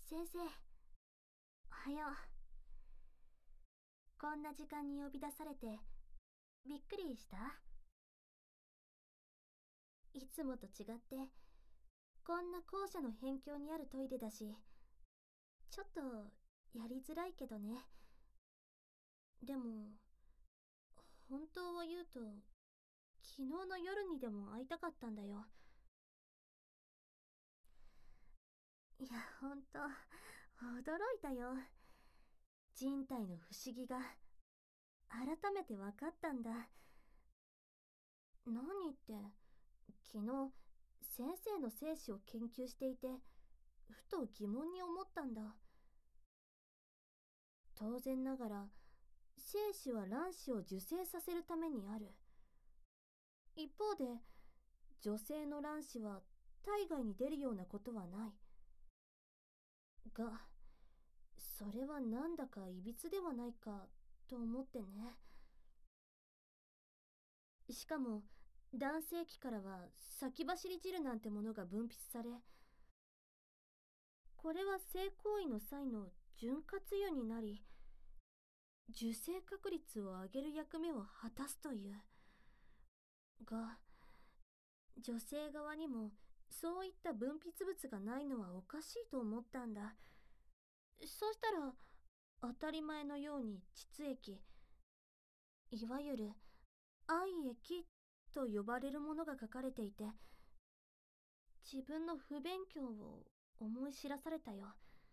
先生、おはよう。こんな時間に呼び出されて、びっくりした？いつもと違って、こんな校舎の辺境にあるトイレだし、ちょっとやりづらいけどね。でも、本当を言うと、昨日の夜にでも会いたかったんだよ。いや、ほんと、驚いたよ。人体の不思議が、改めて分かったんだ。何って、昨日、先生の精子を研究していて、ふと疑問に思ったんだ。当然ながら、精子は卵子を受精させるためにある。一方で、女性の卵子は体外に出るようなことはない。が、それはなんだかいびつではないかと思ってね。しかも、男性器からは先走り汁なんてものが分泌され、これは性行為の際の潤滑油になり、受精確率を上げる役目を果たすという。が、女性側にもそういった分泌物がないのはおかしいと思ったんだ。そうしたら、当たり前のように膣液、いわゆる愛液と呼ばれるものが書かれていて、自分の不勉強を思い知らされたよ。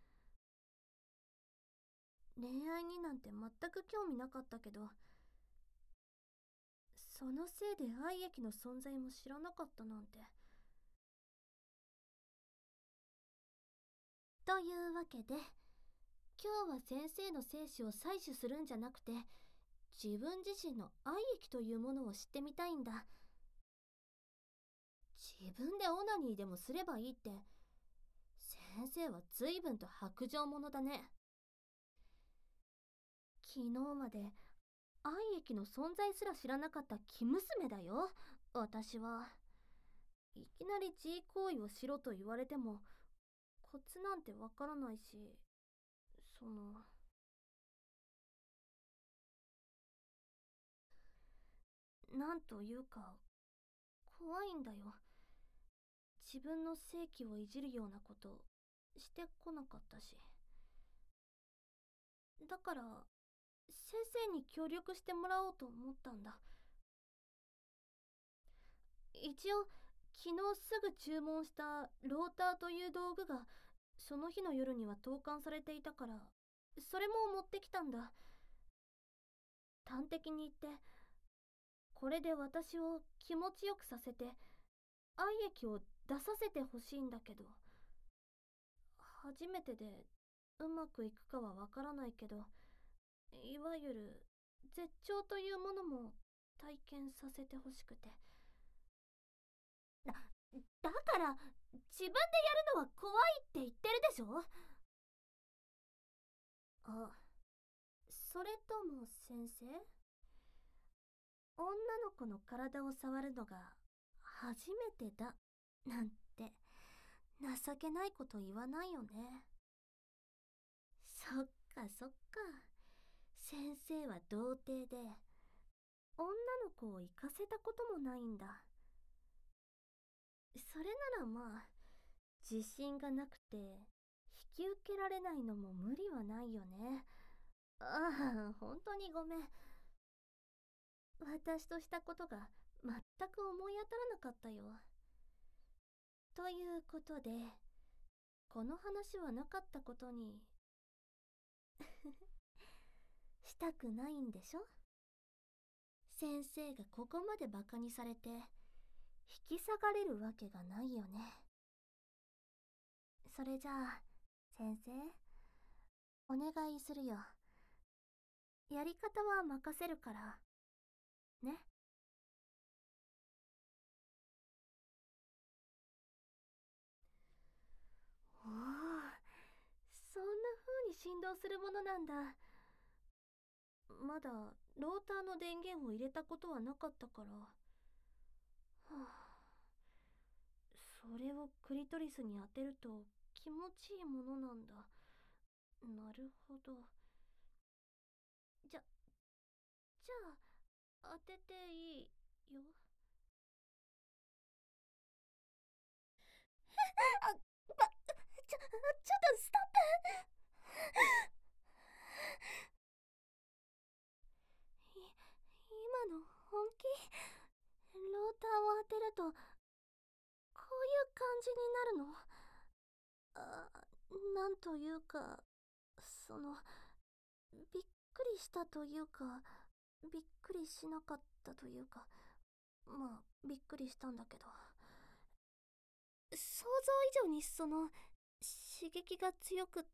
恋愛になんて全く興味なかったけど、そのせいで愛液の存在も知らなかったなんて。というわけで、今日は先生の精子を採取するんじゃなくて、自分自身の愛液というものを知ってみたいんだ。自分でオナニーでもすればいいって、先生は随分と薄情者だね。昨日まで愛液の存在すら知らなかった生娘だよ、私は。いきなり自慰行為をしろと言われても、コツなんてわからないし、なんというか、怖いんだよ。自分の性器をいじるようなことしてこなかったし。だから、先生に協力してもらおうと思ったんだ。一応、昨日すぐ注文したローターという道具が、その日の夜には投函されていたから、それも持ってきたんだ。端的に言って、これで私を気持ちよくさせて、愛液を出させてほしいんだけど、初めてでうまくいくかはわからないけど、いわゆる絶頂というものも体験させてほしくて。だから自分でやるのは怖いって言ってるでしょ。あ、それとも先生、女の子の体を触るのが初めてだなんて情けないこと言わないよね。そっかそっか。先生は童貞で女の子を行かせたこともないんだ。それならまあ、自信がなくて引き受けられないのも無理はないよね。ああ、本当にごめん。私としたことが全く思い当たらなかったよ。ということで、この話はなかったことにしたくないんでしょ。先生がここまでバカにされて引き下がれるわけがないよね。それじゃあ、先生、お願いするよ。やり方は任せるから、ね。おお、そんな風に振動するものなんだ。まだローターの電源を入れたことはなかったから。はあ、それをクリトリスに当てると効気持ちいいものなんだ。なるほど。じゃあ、当てていいよ。あ、ちょっとストップ。今の本気？ローターを当てると、こういう感じになるの？なんというか、その、びっくりしたというか、びっくりしなかったというか、まあ、びっくりしたんだけど。想像以上に刺激が強くって、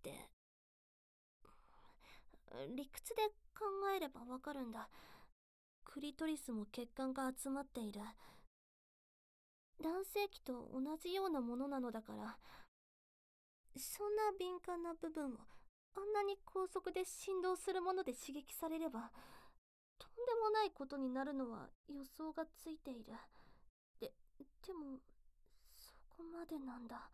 理屈で考えればわかるんだ。クリトリスも血管が集まっている。男性器と同じようなものなのだから、そんな敏感な部分をあんなに高速で振動するもので刺激されれば、とんでもないことになるのは予想がついている。で、でも、そこまでなんだ。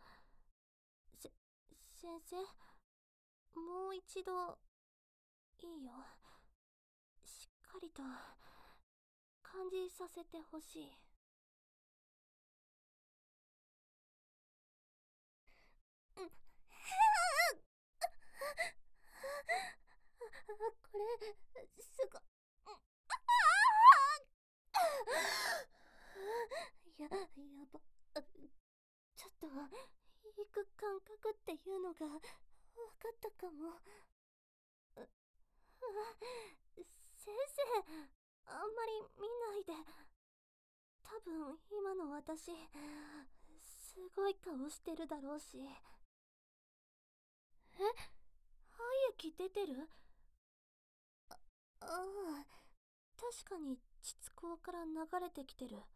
先生、もう一度、いいよ。しっかりと、感じさせてほしい。うん。これ、すご、やば、ちょっと、行く感覚っていうのが、分かったかも。先生、あんまり見ないで。多分、今の私、すごい顔してるだろうし。廃液出てる？ああ、確かに膣口から流れてきてる。は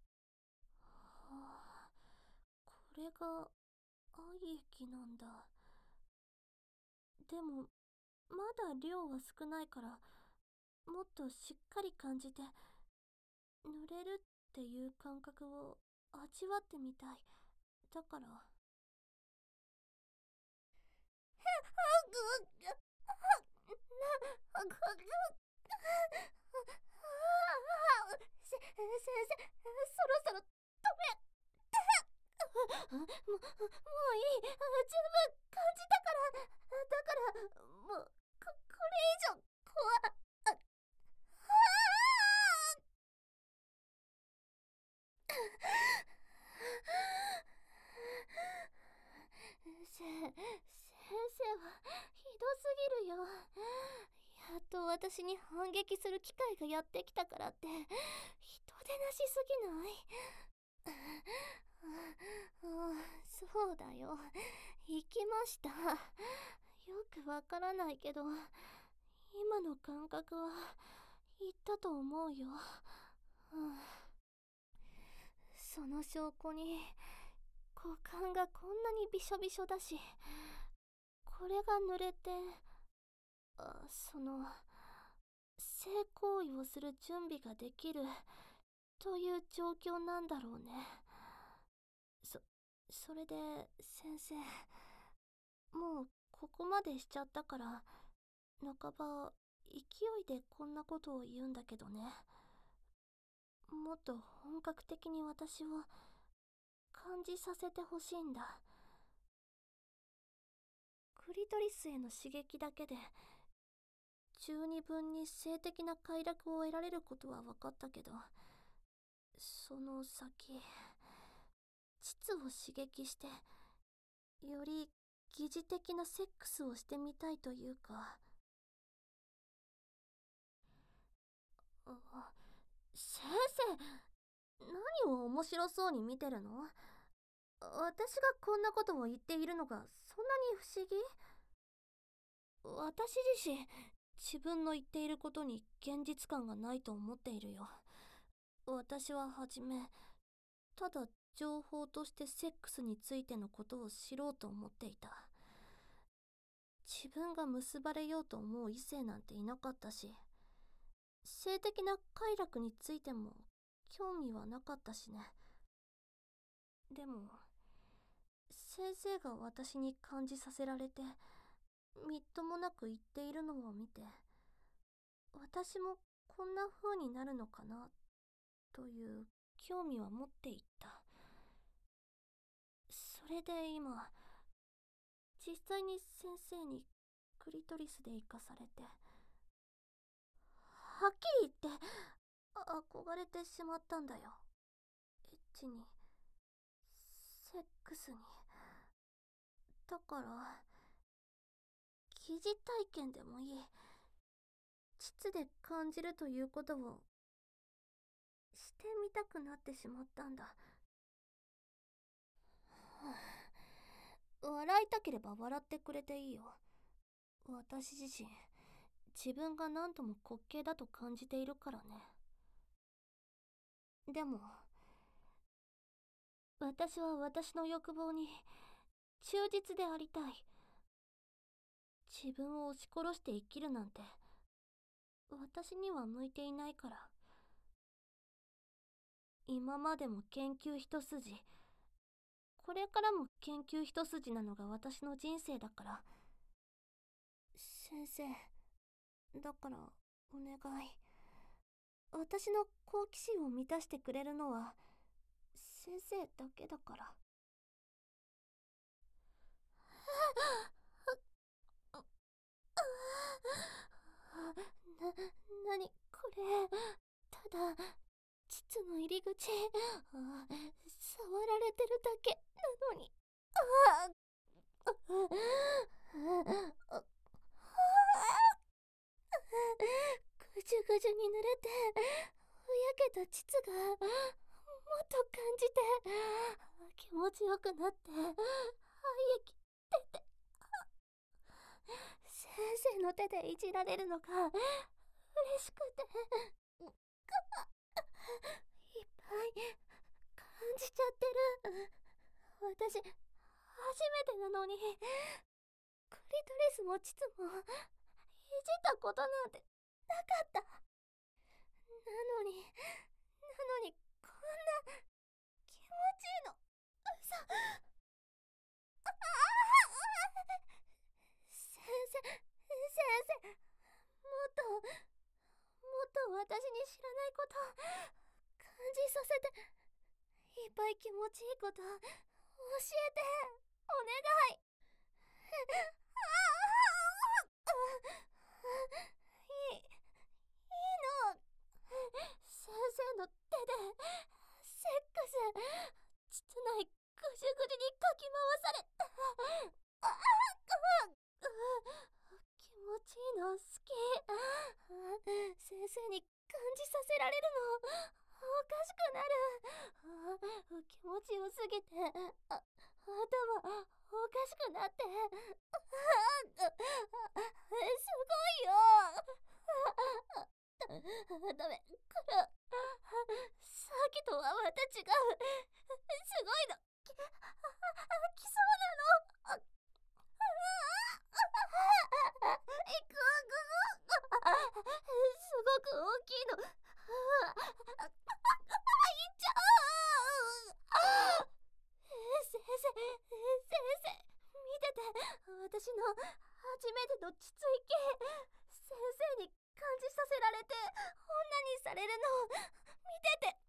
あ、これが愛液なんだ。でもまだ量は少ないから、もっとしっかり感じて濡れるっていう感覚を味わってみたい。だから先生、そろそろもういい。十分感じたから。だから、もう、これ以上、怖。先生は、ひどすぎるよ。やっと私に反撃する機会がやってきたからって、人でなしすぎない？そうだよ。行きました。よくわからないけど、今の感覚は言ったと思うよ。その証拠に、股間がこんなにびしょびしょだし、これが濡れて、性行為をする準備ができるという状況なんだろうね。それで、先生、もうここまでしちゃったから、半ば勢いでこんなことを言うんだけどね。もっと本格的に私を感じさせてほしいんだ。クリトリスへの刺激だけで十二分に性的な快楽を得られることは分かったけど、その先、膣を刺激してより疑似的なセックスをしてみたいというか。先生、何を面白そうに見てるの？私がこんなことを言っているのがそんなに不思議？私自身、自分の言っていることに現実感がないと思っているよ。私ははじめ、ただ情報としてセックスについてのことを知ろうと思っていた。自分が結ばれようと思う異性なんていなかったし、性的な快楽についても興味はなかったしね。でも、 先生が私に感じさせられて、みっともなく言っているのを見て、私もこんな風になるのかな、という興味は持っていった。それで今、実際に先生にクリトリスで生かされて、はっきり言って憧れてしまったんだよ。エッチに、セックスに。だから疑似体験でもいい、膣で感じるということをしてみたくなってしまったんだ。笑いたければ笑ってくれていいよ。私自身、自分が何とも滑稽だと感じているからね。でも、私は私の欲望に忠実でありたい。自分を押し殺して生きるなんて、私には向いていないから。今までも研究一筋、これからも研究一筋なのが私の人生だから。先生、だからお願い。私の好奇心を満たしてくれるのは先生だけだから。なにこれ。ただ膣の入り口、触られてるだけなのに。ぐじゅぐじゅに濡れてふやけた膣がもっと感じて気持ちよくなって、廃液出て、先生の手でいじられるのが嬉しくて、いっぱい感じちゃってる。私初めてなのに、クリトリスも膣もいじったことなんてなかった。なのにこんな気持ちいいの。嘘。先生、もっと私に知らないこと感じさせて、いっぱい気持ちいいこと教えて、お願い。いいの。先生の手でセックス、膣内ぐじゅぐじゅにかき回されて、気持ちいいの好き。先生に感じさせられるのおかしくなる。気持ちよすぎて頭おかしくなって、すごいよ。ダメ、これさっきとはまた違う。すごいの。来そうなの。すごく大きいの。いっちゃう。先生、見てて。私の初めての膣息、先生に感じさせられて女にされるの見てて。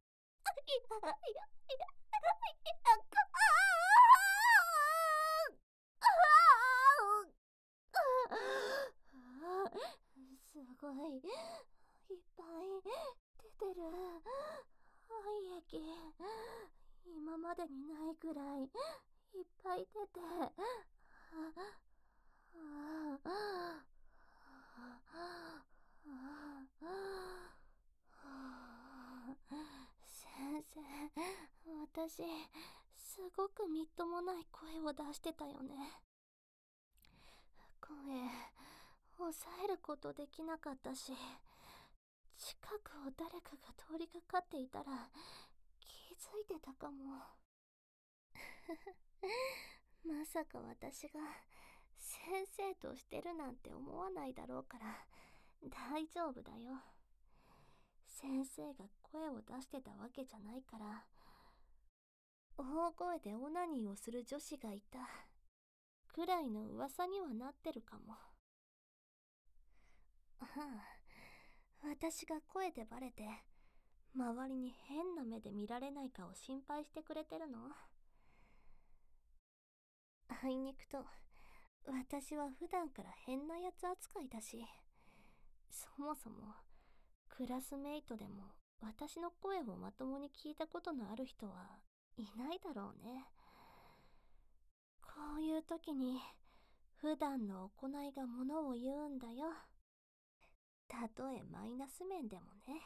すごいいっぱい出てる。廃液、今までにないぐらいいっぱい出て、先生、私すごくみっともない声を出してたよね。声抑えることできなかったし、近くを誰かが通りかかっていたら気づいてたかも。まさか私が先生としてるなんて思わないだろうから大丈夫だよ。先生が声を出してたわけじゃないから、 大声でオナニーをする女子がいたくらいの噂にはなってるかも。ああ、私が声でバレて周りに変な目で見られないかを心配してくれてるの？あいにくと私は普段から変なやつ扱いだし、そもそもクラスメイトでも私の声をまともに聞いたことのある人はいないだろうね。こういう時に普段の行いがものを言うんだよ。たとえマイナス面でもね。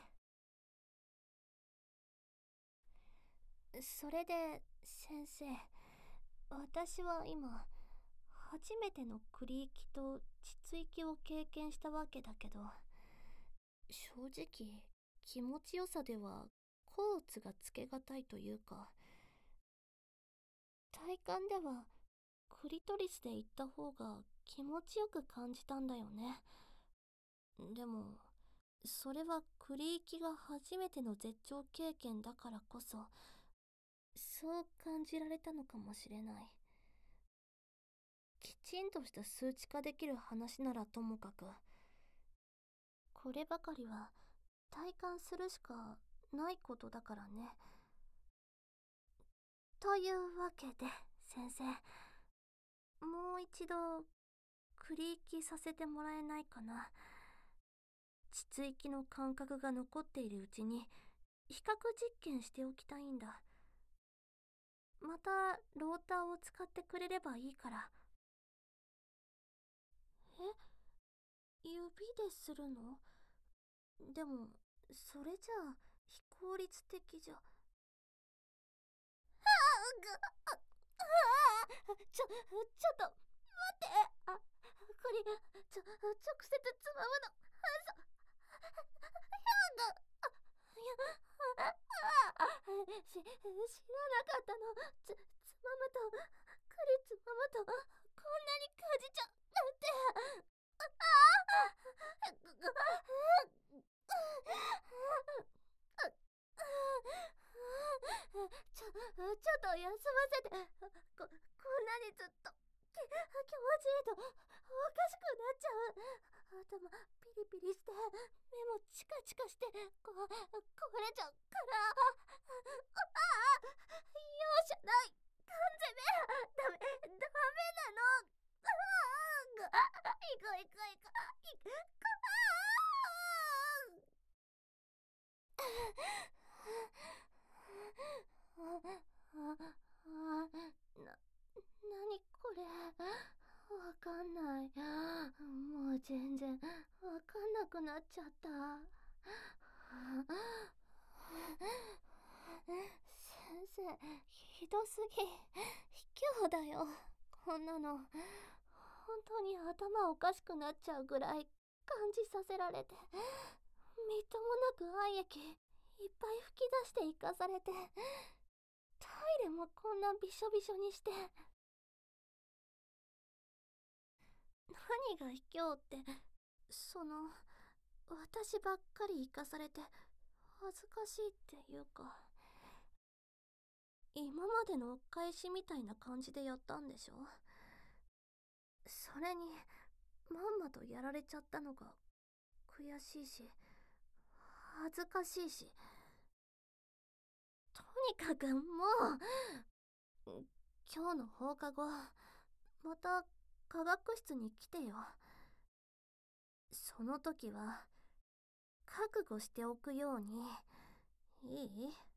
それで先生、私は今初めてのクリーキと膣息を経験したわけだけど、正直気持ちよさでは甲乙がつけがたいというか、体感ではクリトリスで行った方が気持ちよく感じたんだよね。でもそれはクリーキが初めての絶頂経験だからこそそう感じられたのかもしれない。きちんとした数値化できる話ならともかく、こればかりは体感するしかないことだからね。というわけで先生、もう一度クリーキさせてもらえないかな。膣息の感覚が残っているうちに比較実験しておきたいんだ。またローターを使ってくれればいいから。指でするの？でもそれじゃあ非効率的じゃ。ちょっと待って。これ直接つまむの。知らなかったの。つまむと、つまむとこんなに感じちゃうなんて。ちょっと休ませて。こんなにずっと気持ちいいとおかしくなっちゃう。頭ピリピリして目もチカチカして壊れちゃうから。容赦ない。完全ね。ダメなの。行こう。何これ。わかんない。もう全然わかんなくなっちゃった。先生、ひどすぎ。卑怯だよ。こんなの。本当に頭おかしくなっちゃうぐらい感じさせられて、みっともなく愛液いっぱい吹き出して生かされて、トイレもこんなびしょびしょにして。何が卑怯って、私ばっかり生かされて恥ずかしいっていうか、今までのお返しみたいな感じでやったんでしょ。それにまんまとやられちゃったのが悔しいし恥ずかしいし、とにかくもう今日の放課後また科学室に来てよ。その時は覚悟しておくように。いい？